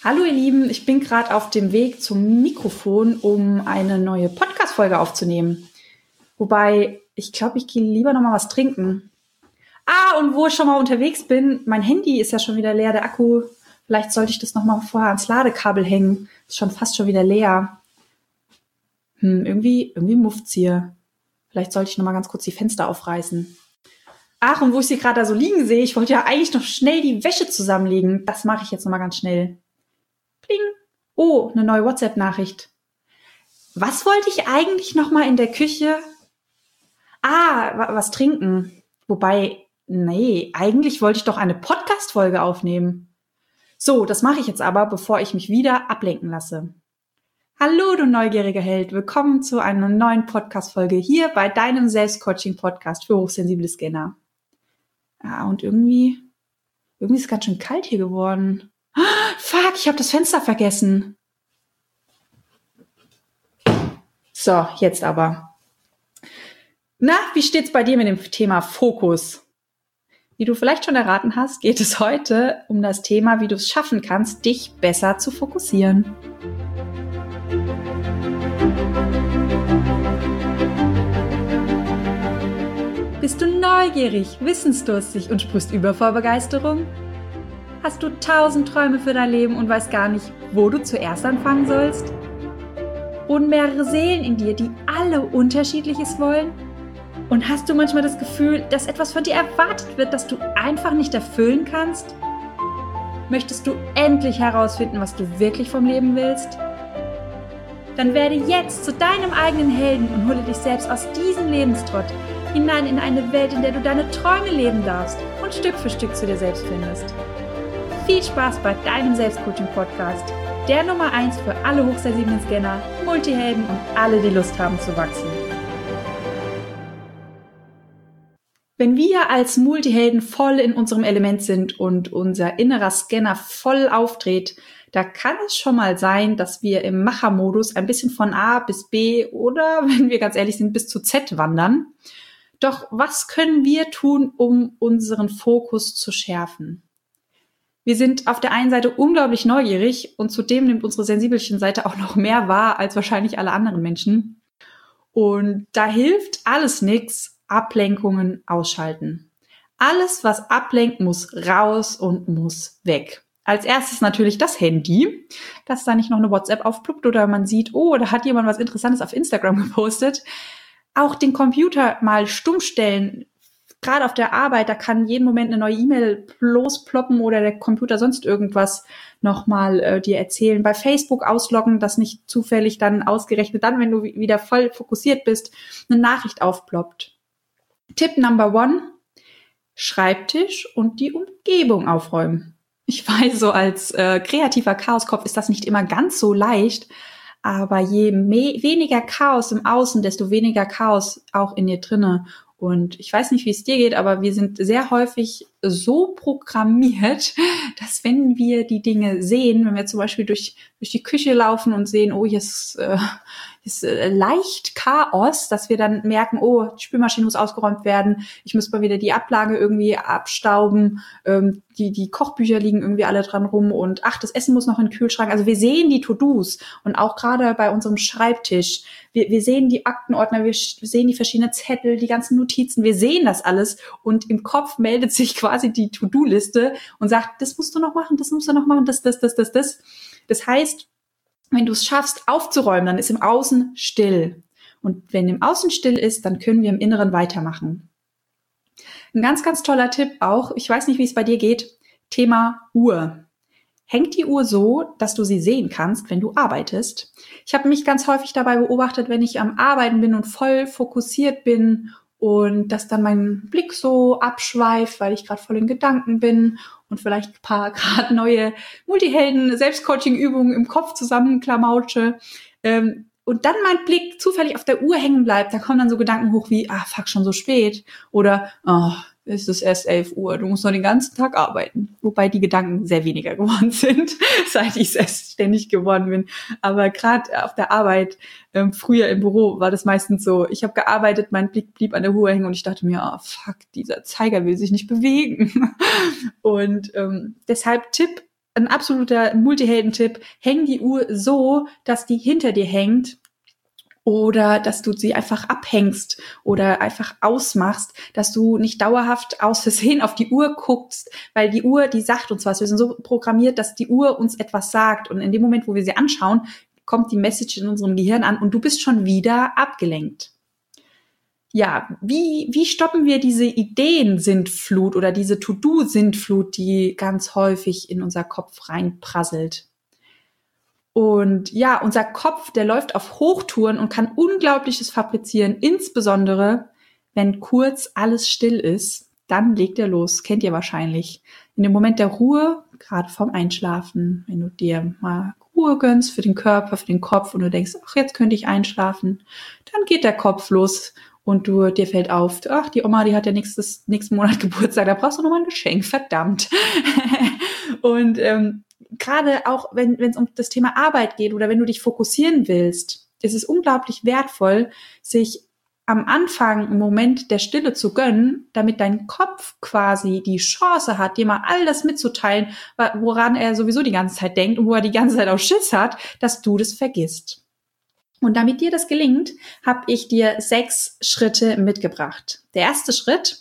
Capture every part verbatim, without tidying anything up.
Hallo ihr Lieben, ich bin gerade auf dem Weg zum Mikrofon, um eine neue Podcast-Folge aufzunehmen. Wobei, ich glaube, ich gehe lieber noch mal was trinken. Ah, und wo ich schon mal unterwegs bin, mein Handy ist ja schon wieder leer, der Akku. Vielleicht sollte ich das noch mal vorher ans Ladekabel hängen. Ist schon fast schon wieder leer. Hm, irgendwie, irgendwie mufft's hier. Vielleicht sollte ich noch mal ganz kurz die Fenster aufreißen. Ach, und wo ich sie gerade da so liegen sehe, ich wollte ja eigentlich noch schnell die Wäsche zusammenlegen. Das mache ich jetzt noch mal ganz schnell. Pling. Oh, eine neue WhatsApp-Nachricht. Was wollte ich eigentlich noch mal in der Küche? Ah, wa- was trinken. Wobei, nee, eigentlich wollte ich doch eine Podcast-Folge aufnehmen. So, das mache ich jetzt aber, bevor ich mich wieder ablenken lasse. Hallo, du neugieriger Held. Willkommen zu einer neuen Podcast-Folge hier bei deinem Selbstcoaching-Podcast für hochsensible Scanner. Ah, und irgendwie, irgendwie ist es ganz schön kalt hier geworden. Fuck, ich habe das Fenster vergessen. So, jetzt aber. Na, wie steht's bei dir mit dem Thema Fokus? Wie du vielleicht schon erraten hast, geht es heute um das Thema, wie du es schaffen kannst, dich besser zu fokussieren. Bist du neugierig, wissensdurstig und sprichst über vor Begeisterung? Hast du tausend Träume für dein Leben und weißt gar nicht, wo du zuerst anfangen sollst? Wohnen mehrere Seelen in dir, die alle Unterschiedliches wollen? Und hast du manchmal das Gefühl, dass etwas von dir erwartet wird, das du einfach nicht erfüllen kannst? Möchtest du endlich herausfinden, was du wirklich vom Leben willst? Dann werde jetzt zu deinem eigenen Helden und hole dich selbst aus diesem Lebenstrott hinein in eine Welt, in der du deine Träume leben darfst und Stück für Stück zu dir selbst findest. Viel Spaß bei deinem Selbstcoaching-Podcast, der Nummer eins für alle hochsensiblen Scanner, Multihelden und alle, die Lust haben zu wachsen. Wenn wir als Multihelden voll in unserem Element sind und unser innerer Scanner voll aufdreht, da kann es schon mal sein, dass wir im Machermodus ein bisschen von A bis B oder, wenn wir ganz ehrlich sind, bis zu Z wandern. Doch was können wir tun, um unseren Fokus zu schärfen? Wir sind auf der einen Seite unglaublich neugierig und zudem nimmt unsere sensibelchen Seite auch noch mehr wahr als wahrscheinlich alle anderen Menschen. Und da hilft alles nix, Ablenkungen ausschalten. Alles, was ablenkt, muss raus und muss weg. Als erstes natürlich das Handy, dass da nicht noch eine WhatsApp aufploppt oder man sieht, oh, da hat jemand was Interessantes auf Instagram gepostet. Auch den Computer mal stumm stellen. Gerade auf der Arbeit, da kann jeden Moment eine neue E-Mail losploppen oder der Computer sonst irgendwas nochmal äh, dir erzählen. Bei Facebook ausloggen, dass nicht zufällig dann ausgerechnet dann, wenn du wieder voll fokussiert bist, eine Nachricht aufploppt. Tipp Number One, Schreibtisch und die Umgebung aufräumen. Ich weiß, so als äh, kreativer Chaoskopf ist das nicht immer ganz so leicht, aber je me- weniger Chaos im Außen, desto weniger Chaos auch in dir drinne. Und ich weiß nicht, wie es dir geht, aber wir sind sehr häufig so programmiert, dass wenn wir die Dinge sehen, wenn wir zum Beispiel durch, durch die Küche laufen und sehen, oh, hier ist, äh, hier ist äh, leicht Chaos, dass wir dann merken, oh, die Spülmaschine muss ausgeräumt werden, ich muss mal wieder die Ablage irgendwie abstauben, ähm, die, die Kochbücher liegen irgendwie alle dran rum und ach, das Essen muss noch in den Kühlschrank. Also wir sehen die To-Dos und auch gerade bei unserem Schreibtisch, wir, wir sehen die Aktenordner, wir sehen die verschiedenen Zettel, die ganzen Notizen, wir sehen das alles und im Kopf meldet sich quasi die To-Do-Liste und sagt, das musst du noch machen, das musst du noch machen, das, das, das, das, das. Das heißt, wenn du es schaffst, aufzuräumen, dann ist im Außen still. Und wenn im Außen still ist, dann können wir im Inneren weitermachen. Ein ganz, ganz toller Tipp auch, ich weiß nicht, wie es bei dir geht, Thema Uhr. Hängt die Uhr so, dass du sie sehen kannst, wenn du arbeitest? Ich habe mich ganz häufig dabei beobachtet, wenn ich am Arbeiten bin und voll fokussiert bin und dass dann mein Blick so abschweift, weil ich gerade voll in Gedanken bin und vielleicht ein paar gerade neue Multihelden-Selbstcoaching-Übungen im Kopf zusammenklamautsche. Ähm, und dann mein Blick zufällig auf der Uhr hängen bleibt, da kommen dann so Gedanken hoch wie, ah, fuck, schon so spät. Oder, oh, es ist erst elf Uhr, du musst noch den ganzen Tag arbeiten. Wobei die Gedanken sehr weniger geworden sind, seit ich selbstständig geworden bin. Aber gerade auf der Arbeit, ähm, früher im Büro, war das meistens so, ich habe gearbeitet, mein Blick blieb an der Uhr hängen und ich dachte mir, oh fuck, dieser Zeiger will sich nicht bewegen. Und ähm, deshalb Tipp, ein absoluter Multihelden-Tipp, häng die Uhr so, dass die hinter dir hängt oder dass du sie einfach abhängst oder einfach ausmachst, dass du nicht dauerhaft aus Versehen auf die Uhr guckst, weil die Uhr, die sagt uns was. Wir sind so programmiert, dass die Uhr uns etwas sagt und in dem Moment, wo wir sie anschauen, kommt die Message in unserem Gehirn an und du bist schon wieder abgelenkt. Ja, wie, wie stoppen wir diese Ideen-Sintflut oder diese To-Do-Sintflut, die ganz häufig in unser Kopf reinprasselt? Und ja, unser Kopf, der läuft auf Hochtouren und kann Unglaubliches fabrizieren, insbesondere wenn kurz alles still ist, dann legt er los, kennt ihr wahrscheinlich. In dem Moment der Ruhe, gerade vorm Einschlafen, wenn du dir mal Ruhe gönnst für den Körper, für den Kopf und du denkst, ach, jetzt könnte ich einschlafen, dann geht der Kopf los und du, dir fällt auf, ach, die Oma, die hat ja nächstes, nächsten Monat Geburtstag, da brauchst du nochmal ein Geschenk, verdammt. Und ähm, gerade auch, wenn wenn es um das Thema Arbeit geht oder wenn du dich fokussieren willst, ist es unglaublich wertvoll, sich am Anfang einen Moment der Stille zu gönnen, damit dein Kopf quasi die Chance hat, dir mal all das mitzuteilen, woran er sowieso die ganze Zeit denkt und wo er die ganze Zeit auch Schiss hat, dass du das vergisst. Und damit dir das gelingt, habe ich dir sechs Schritte mitgebracht. Der erste Schritt: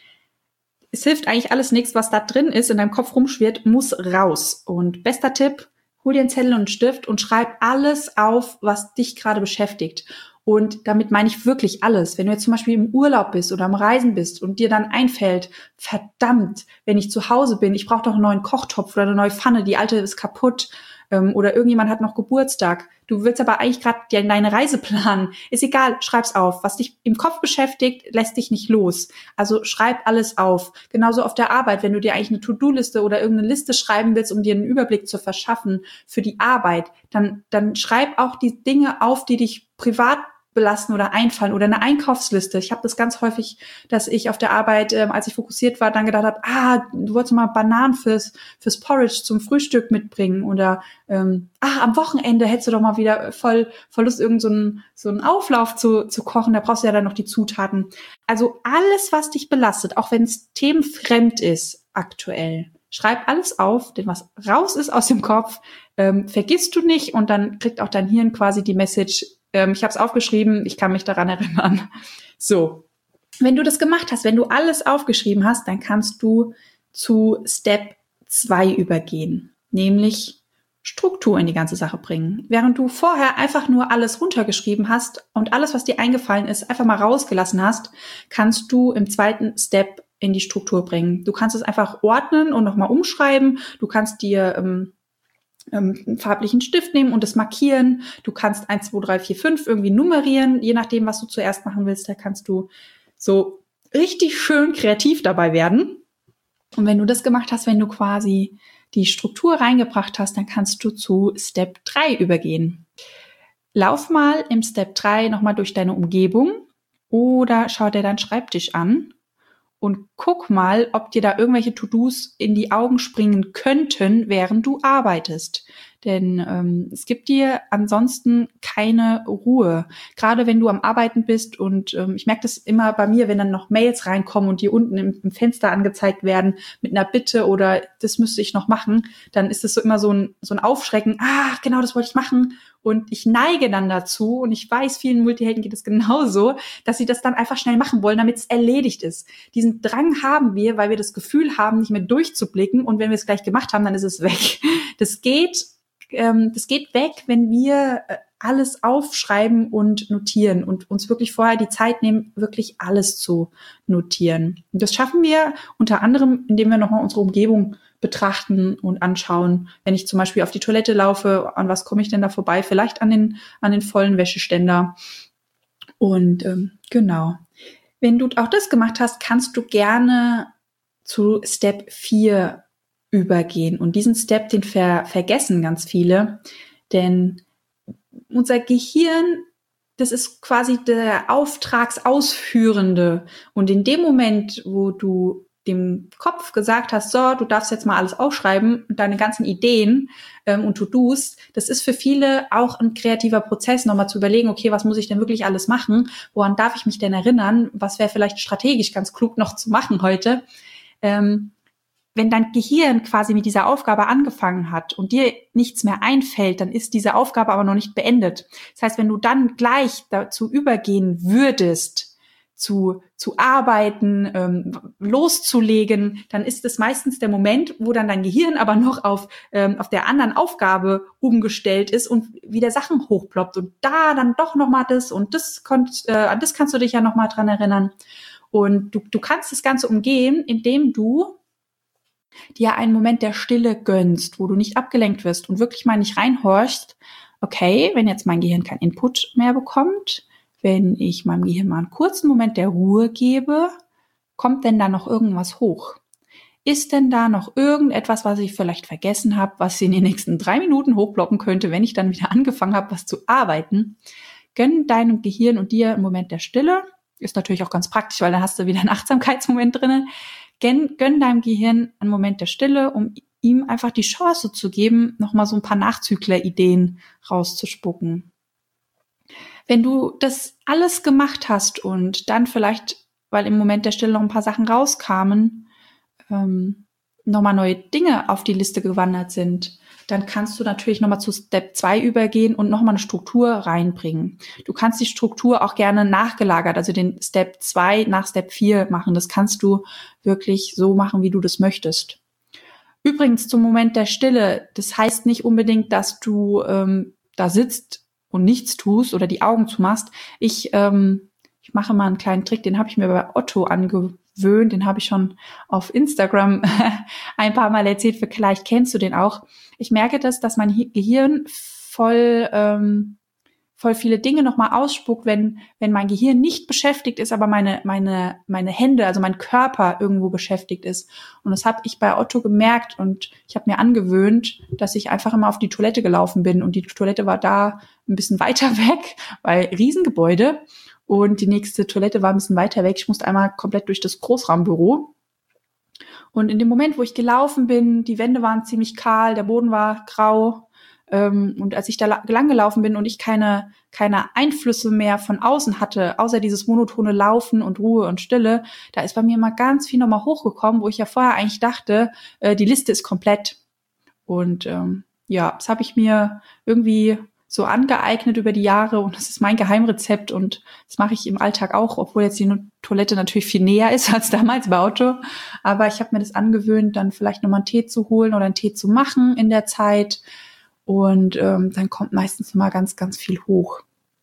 Es hilft eigentlich alles nichts, was da drin ist, in deinem Kopf rumschwirrt, muss raus. Und bester Tipp, hol dir einen Zettel und einen Stift und schreib alles auf, was dich gerade beschäftigt. Und damit meine ich wirklich alles. Wenn du jetzt zum Beispiel im Urlaub bist oder am Reisen bist und dir dann einfällt, verdammt, wenn ich zu Hause bin, ich brauche doch einen neuen Kochtopf oder eine neue Pfanne, die alte ist kaputt. Oder irgendjemand hat noch Geburtstag. Du willst aber eigentlich gerade deine Reise planen. Ist egal, schreib's auf. Was dich im Kopf beschäftigt, lässt dich nicht los. Also schreib alles auf. Genauso auf der Arbeit, wenn du dir eigentlich eine To-Do-Liste oder irgendeine Liste schreiben willst, um dir einen Überblick zu verschaffen für die Arbeit, dann, dann schreib auch die Dinge auf, die dich privat belasten oder einfallen oder eine Einkaufsliste. Ich habe das ganz häufig, dass ich auf der Arbeit, ähm, als ich fokussiert war, dann gedacht habe, ah, du wolltest mal Bananen fürs fürs Porridge zum Frühstück mitbringen oder ähm, ah, am Wochenende hättest du doch mal wieder voll voll Lust, irgend so einen so einen Auflauf zu zu kochen. Da brauchst du ja dann noch die Zutaten. Also alles, was dich belastet, auch wenn es themenfremd ist aktuell, schreib alles auf, denn was raus ist aus dem Kopf, ähm, vergisst du nicht und dann kriegt auch dein Hirn quasi die Message, ähm, ich habe es aufgeschrieben, ich kann mich daran erinnern. So, wenn du das gemacht hast, wenn du alles aufgeschrieben hast, dann kannst du zu Step zwei übergehen, nämlich Struktur in die ganze Sache bringen. Während du vorher einfach nur alles runtergeschrieben hast und alles, was dir eingefallen ist, einfach mal rausgelassen hast, kannst du im zweiten Step in die Struktur bringen. Du kannst es einfach ordnen und nochmal umschreiben. Du kannst dir ähm, ähm, einen farblichen Stift nehmen und es markieren. Du kannst eins, zwei, drei, vier, fünf irgendwie nummerieren, je nachdem, was du zuerst machen willst. Da kannst du so richtig schön kreativ dabei werden. Und wenn du das gemacht hast, wenn du quasi die Struktur reingebracht hast, dann kannst du zu Step drei übergehen. Lauf mal im Step drei nochmal durch deine Umgebung oder schau dir deinen Schreibtisch an und guck mal, ob dir da irgendwelche To-Dos in die Augen springen könnten, während du arbeitest. Denn ähm, es gibt dir ansonsten keine Ruhe. Gerade wenn du am Arbeiten bist und ähm, ich merke das immer bei mir, wenn dann noch Mails reinkommen und die unten im, im Fenster angezeigt werden mit einer Bitte oder das müsste ich noch machen, dann ist es so immer so ein, so ein Aufschrecken. Ah, genau, das wollte ich machen. Und ich neige dann dazu, und ich weiß, vielen Multihelden geht es genauso, dass sie das dann einfach schnell machen wollen, damit es erledigt ist. Diesen Drang haben wir, weil wir das Gefühl haben, nicht mehr durchzublicken. Und wenn wir es gleich gemacht haben, dann ist es weg. Das geht, ähm, das geht weg, wenn wir alles aufschreiben und notieren und uns wirklich vorher die Zeit nehmen, wirklich alles zu notieren. Und das schaffen wir unter anderem, indem wir nochmal unsere Umgebung betrachten und anschauen. Wenn ich zum Beispiel auf die Toilette laufe, an was komme ich denn da vorbei? Vielleicht an den an den vollen Wäscheständer. Und ähm, genau. Wenn du auch das gemacht hast, kannst du gerne zu Step vier übergehen. Und diesen Step, den ver- vergessen ganz viele, denn unser Gehirn, das ist quasi der Auftragsausführende. Und in dem Moment, wo du dem Kopf gesagt hast, so, du darfst jetzt mal alles aufschreiben, deine ganzen Ideen ähm, und To-Dos, das ist für viele auch ein kreativer Prozess, nochmal zu überlegen, okay, was muss ich denn wirklich alles machen? Woran darf ich mich denn erinnern? Was wäre vielleicht strategisch ganz klug noch zu machen heute? Ähm, wenn dein Gehirn quasi mit dieser Aufgabe angefangen hat und dir nichts mehr einfällt, dann ist diese Aufgabe aber noch nicht beendet. Das heißt, wenn du dann gleich dazu übergehen würdest, zu zu arbeiten, ähm, loszulegen, dann ist es meistens der Moment, wo dann dein Gehirn aber noch auf ähm, auf der anderen Aufgabe umgestellt ist und wieder Sachen hochploppt und da dann doch noch mal das und das konnt, äh, an das kannst du dich ja noch mal dran erinnern. Und du du kannst das Ganze umgehen, indem du dir einen Moment der Stille gönnst, wo du nicht abgelenkt wirst und wirklich mal nicht reinhorchst, okay, wenn jetzt mein Gehirn keinen Input mehr bekommt, wenn ich meinem Gehirn mal einen kurzen Moment der Ruhe gebe, kommt denn da noch irgendwas hoch? Ist denn da noch irgendetwas, was ich vielleicht vergessen habe, was in den nächsten drei Minuten hochploppen könnte, wenn ich dann wieder angefangen habe, was zu arbeiten? Gönn deinem Gehirn und dir einen Moment der Stille. Ist natürlich auch ganz praktisch, weil dann hast du wieder einen Achtsamkeitsmoment drin. Gönn, gönn deinem Gehirn einen Moment der Stille, um ihm einfach die Chance zu geben, nochmal so ein paar Nachzügler-Ideen rauszuspucken. Wenn du das alles gemacht hast und dann vielleicht, weil im Moment der Stille noch ein paar Sachen rauskamen, ähm, nochmal neue Dinge auf die Liste gewandert sind, dann kannst du natürlich nochmal zu Step zwei übergehen und nochmal eine Struktur reinbringen. Du kannst die Struktur auch gerne nachgelagert, also den Step zwei nach Step vier machen. Das kannst du wirklich so machen, wie du das möchtest. Übrigens zum Moment der Stille, das heißt nicht unbedingt, dass du ähm, da sitzt und nichts tust oder die Augen zumachst. Ich, ähm, ich mache mal einen kleinen Trick, den habe ich mir bei Otto angewöhnt, den habe ich schon auf Instagram ein paar Mal erzählt, vielleicht kennst du den auch. Ich merke das, dass mein Gehirn voll ähm, voll viele Dinge nochmal ausspuckt, wenn wenn mein Gehirn nicht beschäftigt ist, aber meine meine meine Hände, also mein Körper irgendwo beschäftigt ist. Und das habe ich bei Otto gemerkt und ich habe mir angewöhnt, dass ich einfach immer auf die Toilette gelaufen bin und die Toilette war da ein bisschen weiter weg, weil Riesengebäude und die nächste Toilette war ein bisschen weiter weg. Ich musste einmal komplett durch das Großraumbüro. Und in dem Moment, wo ich gelaufen bin, die Wände waren ziemlich kahl, der Boden war grau. Und als ich da lang gelaufen bin und ich keine keine Einflüsse mehr von außen hatte, außer dieses monotone Laufen und Ruhe und Stille, da ist bei mir mal ganz viel nochmal hochgekommen, wo ich ja vorher eigentlich dachte, die Liste ist komplett. Und ähm, ja, das habe ich mir irgendwie so angeeignet über die Jahre und das ist mein Geheimrezept und das mache ich im Alltag auch, obwohl jetzt die Toilette natürlich viel näher ist als damals bei Otto. Aber ich habe mir das angewöhnt, dann vielleicht nochmal einen Tee zu holen oder einen Tee zu machen in der Zeit. Und ähm, dann kommt meistens mal ganz, ganz viel hoch.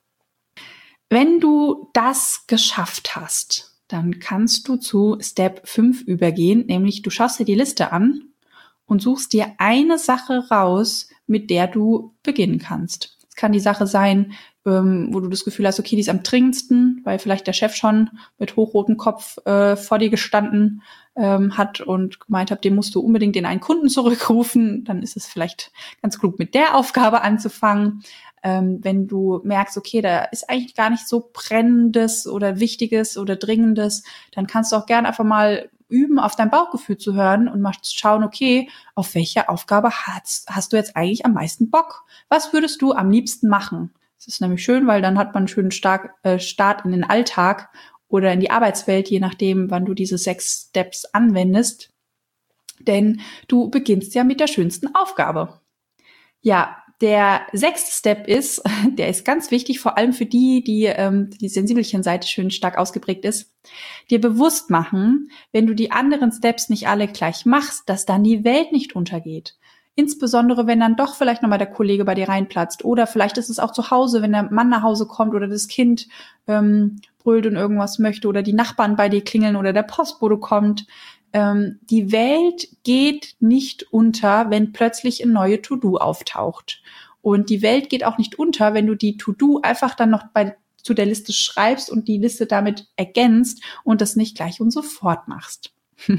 Wenn du das geschafft hast, dann kannst du zu Step fünf übergehen, nämlich du schaust dir die Liste an und suchst dir eine Sache raus, mit der du beginnen kannst. Es kann die Sache sein, ähm, wo du das Gefühl hast, okay, die ist am dringendsten, weil vielleicht der Chef schon mit hochrotem Kopf äh, vor dir gestanden ähm, hat und gemeint hat, dem musst du unbedingt den einen Kunden zurückrufen. Dann ist es vielleicht ganz klug, mit der Aufgabe anzufangen. Ähm, wenn du merkst, okay, da ist eigentlich gar nicht so brennendes oder wichtiges oder dringendes, dann kannst du auch gerne einfach mal üben, auf dein Bauchgefühl zu hören und mal schauen, okay, auf welche Aufgabe hast, hast du jetzt eigentlich am meisten Bock? Was würdest du am liebsten machen? Das ist nämlich schön, weil dann hat man einen schönen Stark, äh, Start in den Alltag oder in die Arbeitswelt, je nachdem, wann du diese sechs Steps anwendest. Denn du beginnst ja mit der schönsten Aufgabe. Ja, der sechste Step ist, der ist ganz wichtig, vor allem für die, die ähm, die Sensibelchen-Seite schön stark ausgeprägt ist, dir bewusst machen, wenn du die anderen Steps nicht alle gleich machst, dass dann die Welt nicht untergeht. Insbesondere, wenn dann doch vielleicht nochmal der Kollege bei dir reinplatzt oder vielleicht ist es auch zu Hause, wenn der Mann nach Hause kommt oder das Kind ähm, brüllt und irgendwas möchte oder die Nachbarn bei dir klingeln oder der Postbote kommt. Ähm, die Welt geht nicht unter, wenn plötzlich eine neue To-Do auftaucht. Und die Welt geht auch nicht unter, wenn du die To-Do einfach dann noch bei, zu der Liste schreibst und die Liste damit ergänzt und das nicht gleich und sofort machst.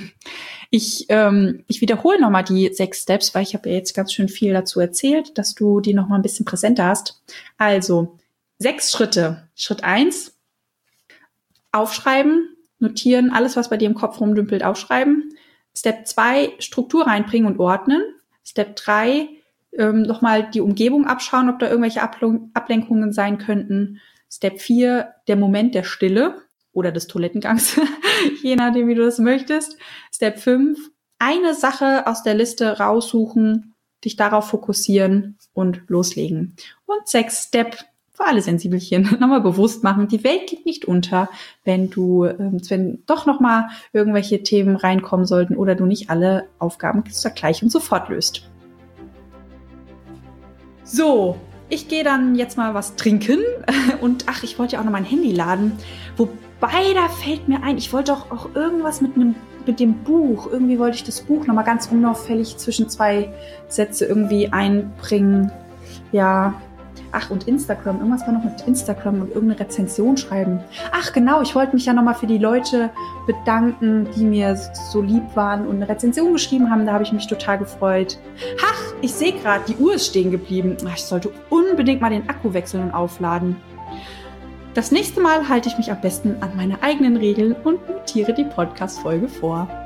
Ich, ähm, ich wiederhole nochmal die sechs Steps, weil ich habe ja jetzt ganz schön viel dazu erzählt, dass du die nochmal ein bisschen präsenter hast. Also, sechs Schritte. Schritt eins, aufschreiben, notieren, alles, was bei dir im Kopf rumdümpelt, aufschreiben. Step zwei, Struktur reinbringen und ordnen. Step drei, ähm, nochmal die Umgebung abschauen, ob da irgendwelche Ablen- Ablenkungen sein könnten. Step vier, der Moment der Stille oder des Toilettengangs, je nachdem, wie du das möchtest. Step fünf, eine Sache aus der Liste raussuchen, dich darauf fokussieren und loslegen. Und sechs Step für alle Sensibelchen nochmal bewusst machen. Die Welt geht nicht unter, wenn du, wenn doch nochmal irgendwelche Themen reinkommen sollten oder du nicht alle Aufgaben gleich und sofort löst. So, ich gehe dann jetzt mal was trinken und ach, ich wollte ja auch noch mein Handy laden. Wobei, da fällt mir ein, ich wollte auch, auch irgendwas mit einem mit dem Buch. Irgendwie wollte ich das Buch nochmal ganz unauffällig zwischen zwei Sätze irgendwie einbringen. Ja, ach, und Instagram. Irgendwas war noch mit Instagram und irgendeine Rezension schreiben. Ach, genau, ich wollte mich ja nochmal für die Leute bedanken, die mir so lieb waren und eine Rezension geschrieben haben. Da habe ich mich total gefreut. Ach, ich sehe gerade, die Uhr ist stehen geblieben. Ach, ich sollte unbedingt mal den Akku wechseln und aufladen. Das nächste Mal halte ich mich am besten an meine eigenen Regeln und notiere die Podcast-Folge vor.